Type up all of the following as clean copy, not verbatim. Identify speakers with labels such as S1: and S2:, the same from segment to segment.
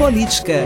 S1: política.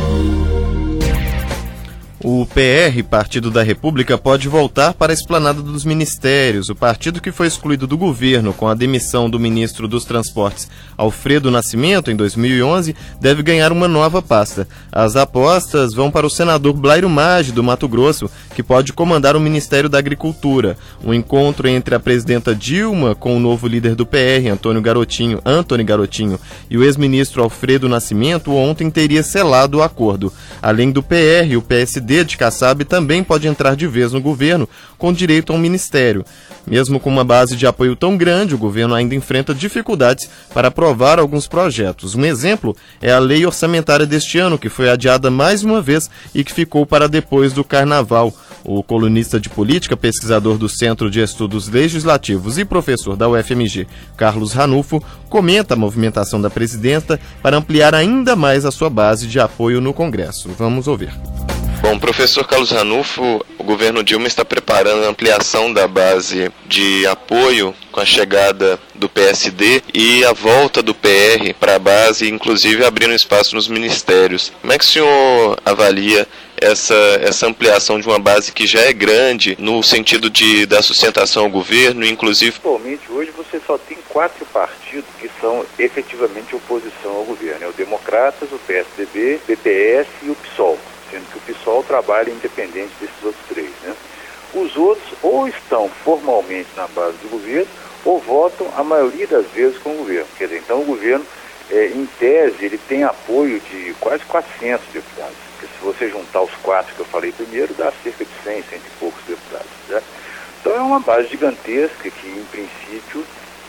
S2: O PR, Partido da República, pode voltar para a esplanada dos ministérios. O partido que foi excluído do governo com a demissão do ministro dos Transportes, Alfredo Nascimento, em 2011, deve ganhar uma nova pasta. As apostas vão para o senador Blairo Maggi, do Mato Grosso, que pode comandar o Ministério da Agricultura. O encontro entre a presidenta Dilma com o novo líder do PR, Antônio Garotinho, e o ex-ministro Alfredo Nascimento ontem teria selado o acordo. Além do PR, o PSD de Kassab também pode entrar de vez no governo, com direito a um ministério. Mesmo com uma base de apoio tão grande, o governo ainda enfrenta dificuldades para aprovar alguns projetos. Um exemplo é a lei orçamentária deste ano, que foi adiada mais uma vez e que ficou para depois do Carnaval. O colunista de política, pesquisador do Centro de Estudos Legislativos e professor da UFMG, Carlos Ranulfo, comenta a movimentação da presidenta para ampliar ainda mais a sua base de apoio no Congresso. Vamos ouvir.
S3: Bom, professor Carlos Ranulfo, o governo Dilma está preparando a ampliação da base de apoio com a chegada do PSD e a volta do PR para a base, inclusive abrindo espaço nos ministérios. Como é que o senhor avalia essa ampliação de uma base que já é grande no sentido de dar sustentação ao governo, inclusive...
S4: Atualmente, hoje você só tem 4 partidos que são efetivamente oposição ao governo. É o Democratas, o PSDB, o PPS e o PSOL. Sendo que o PSOL trabalha independente desses outros 3, né? Os outros ou estão formalmente na base do governo ou votam a maioria das vezes com o governo. Quer dizer, então o governo, em tese, ele tem apoio de quase 400 deputados. Porque se você juntar os 4 que eu falei primeiro, dá cerca de 100 e poucos deputados, né? Então é uma base gigantesca que, em princípio,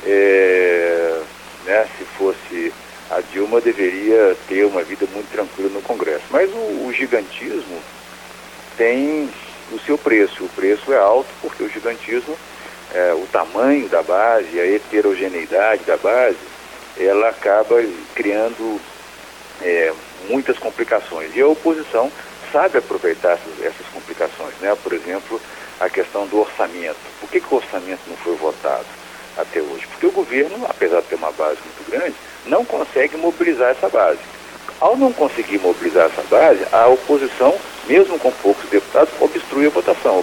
S4: se fosse... a Dilma deveria ter uma vida muito tranquila no Congresso. Mas o gigantismo tem o seu preço. O preço é alto porque o gigantismo, o tamanho da base, a heterogeneidade da base, ela acaba criando muitas complicações. E a oposição sabe aproveitar essas complicações, né? Por exemplo, a questão do orçamento. Por que o orçamento não foi votado até hoje? Porque o governo, apesar de ter uma base muito grande, não consegue mobilizar essa base. Ao não conseguir mobilizar essa base, a oposição, mesmo com poucos deputados, obstrui a votação.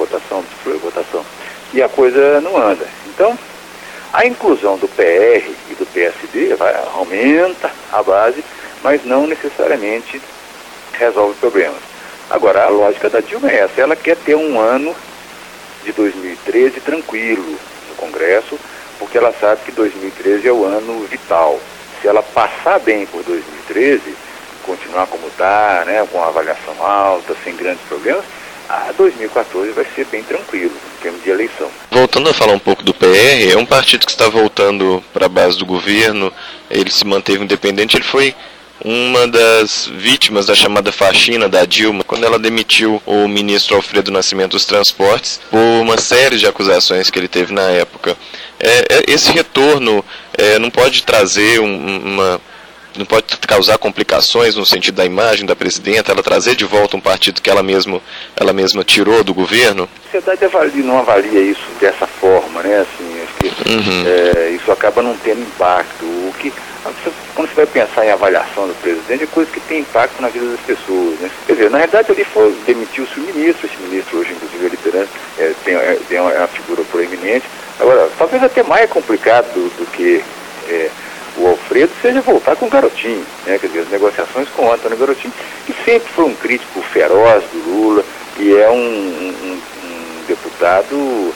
S4: E a coisa não anda. Então, a inclusão do PR e do PSD aumenta a base, mas não necessariamente resolve problemas. Agora, a lógica da Dilma é essa. Ela quer ter um ano de 2013 tranquilo no Congresso, porque ela sabe que 2013 é o ano vital. Se ela passar bem por 2013, continuar como está, né, com a avaliação alta, sem grandes problemas, a 2014 vai ser bem tranquilo, em termos de eleição.
S3: Voltando a falar um pouco do PR, é um partido que está voltando para a base do governo, ele se manteve independente, ele foi uma das vítimas da chamada faxina da Dilma, quando ela demitiu o ministro Alfredo Nascimento dos Transportes, por uma série de acusações que ele teve na época. Esse retorno não pode trazer não pode causar complicações no sentido da imagem da presidenta, ela trazer de volta um partido que ela mesma tirou do governo?
S4: A sociedade não avalia isso dessa forma, né? Assim, acho que isso acaba não tendo impacto. Quando você vai pensar em avaliação do presidente, é coisa que tem impacto na vida das pessoas, né? Quer dizer, na realidade ali demitiu-se o ministro, esse ministro hoje, inclusive, é liderança, é uma figura proeminente. Agora, talvez até mais complicado do que o Alfredo seja voltar com o Garotinho, né? Quer dizer, as negociações com o Antônio Garotinho, que sempre foi um crítico feroz do Lula, e é um deputado,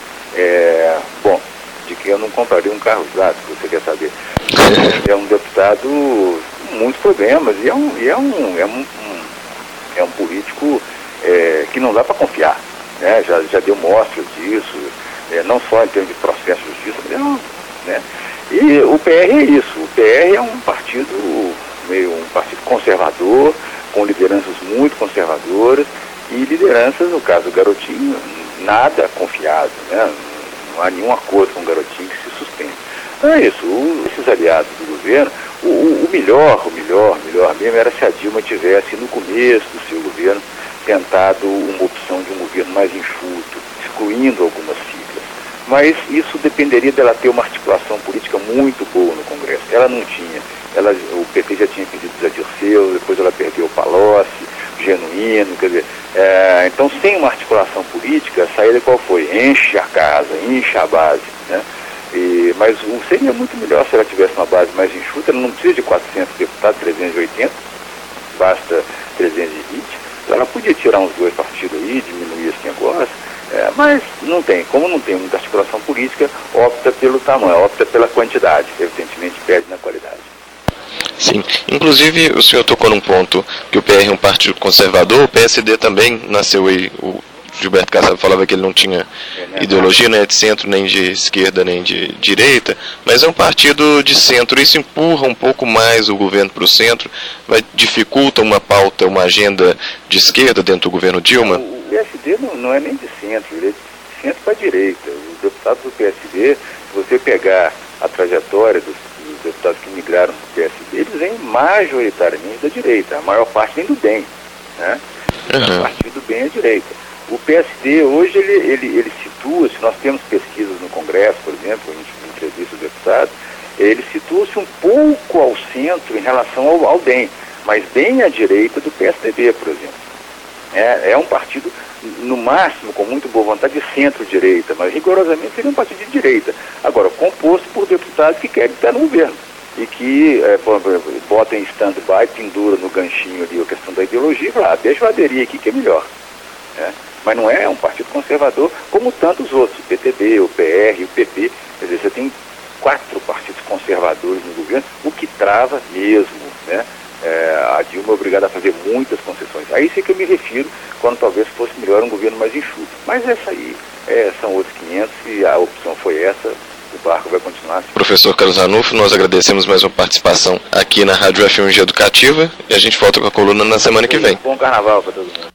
S4: de que eu não compraria um carro usado, se você quer saber. É um deputado com muitos problemas, e é um político que não dá para confiar, né? Já deu mostras disso, não só em termos de processo de justiça, mas né? E o PR é isso. O PR é um partido conservador, com lideranças muito conservadoras, e lideranças, no caso do Garotinho, nada confiável, né? Não há nenhum acordo com o Garotinho que se sustente. Então é isso, esses aliados do governo, o melhor mesmo era se a Dilma tivesse, no começo do seu governo, tentado uma opção de um governo mais enxuto, excluindo algumas siglas. Mas isso dependeria dela ter uma articulação política muito boa no Congresso. Ela não tinha. O PT já tinha pedido a Dirceu Dirceu, depois ela perdeu o Palocci, Genuíno, quer dizer, então sem uma articulação política, a saída qual foi? Enche a casa, enche a base, né? Mas seria muito melhor se ela tivesse uma base mais enxuta, ela não precisa de 400 deputados, 380, basta 320, ela podia tirar uns 2 partidos aí, diminuir esse negócio, mas não tem, como não tem muita articulação política, opta pelo tamanho, opta pela quantidade, evidentemente perde na qualidade.
S3: Sim, inclusive o senhor tocou num ponto que o PR é um partido conservador, o PSD também nasceu aí, o Gilberto Kassab falava que ele não tinha ideologia, né, de centro, nem de esquerda, nem de direita, mas é um partido de centro. Isso empurra um pouco mais o governo para o centro, dificulta uma pauta, uma agenda de esquerda dentro do governo Dilma?
S4: O PSD não é nem de centro, ele é de centro para a direita. Os deputados do PSD, se você pegar a trajetória dos deputados que migraram para o PSD, eles vêm majoritariamente da direita, a maior parte vem do DEM, né? A partir do bem à direita. O PSD hoje ele situa-se, nós temos pesquisas no Congresso, por exemplo, a gente entrevista os deputados, ele situa-se um pouco ao centro em relação ao DEM, mas bem à direita do PSDB, por exemplo. É um partido, no máximo, com muito boa vontade, de centro-direita, mas rigorosamente seria um partido de direita. Agora, composto por deputados que querem estar no governo e que botam em stand-by, pendura no ganchinho ali a questão da ideologia e fala, deixa eu aderir aqui que é melhor. Mas não é um partido conservador como tantos outros, o PTB, o PR, o PP. Quer dizer, você tem 4 partidos conservadores no governo, o que trava mesmo, né? A Dilma é obrigada a fazer muitas concessões. A isso é que eu me refiro quando talvez fosse melhor um governo mais enxuto. Mas essa aí são outros 500 e a opção foi essa, o barco vai continuar.
S3: Professor Carlos Ranulfo, nós agradecemos mais uma participação aqui na Rádio FMG Educativa e a gente volta com a coluna na semana que vem.
S4: Bom carnaval para todo mundo.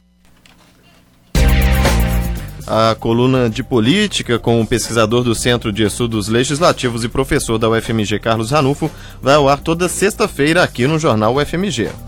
S2: A coluna de política com o pesquisador do Centro de Estudos Legislativos e professor da UFMG, Carlos Ranulfo, vai ao ar toda sexta-feira aqui no Jornal UFMG.